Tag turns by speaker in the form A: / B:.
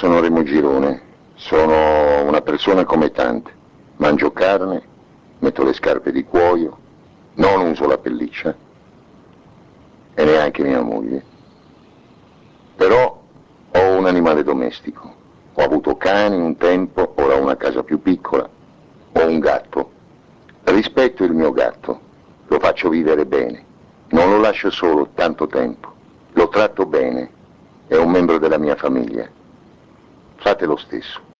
A: sono Remo Girone, sono una persona come tante. Mangio carne, metto le scarpe di cuoio, non uso la pelliccia e neanche mia moglie. Però ho un animale domestico. Ho avuto cani un tempo, ora ho una casa più piccola. Ho un gatto. Rispetto il mio gatto, lo faccio vivere bene. Non lo lascio solo tanto tempo. Lo tratto bene. È un membro della mia famiglia. Fate lo stesso.